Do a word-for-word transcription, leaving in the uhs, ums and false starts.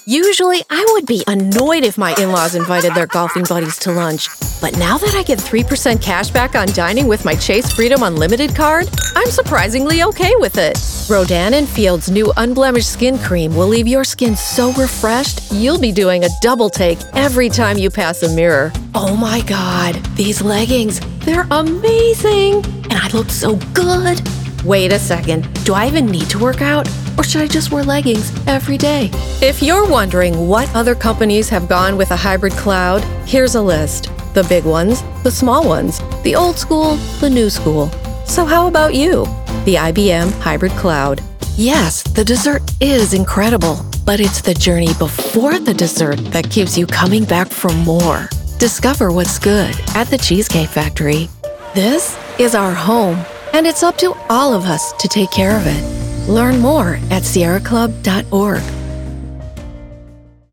Usually, I would be annoyed if my in-laws invited their golfing buddies to lunch. But now that I get three percent cash back on dining with my Chase Freedom Unlimited card, I'm surprisingly okay with it. Rodan and Field's new Unblemished Skin Cream will leave your skin so refreshed, you'll be doing a double take every time you pass a mirror. Oh my God, these leggings, they're amazing! And I look so good! Wait a second, do I even need to work out? Or should I just wear leggings every day? If you're wondering what other companies have gone with a hybrid cloud, here's a list. The big ones, the small ones, the old school, the new school. So how about you? The I B M Hybrid Cloud. Yes, the dessert is incredible, but it's the journey before the dessert that keeps you coming back for more. Discover what's good at the Cheesecake Factory. This is our home, and it's up to all of us to take care of it. Learn more at sierra club dot org.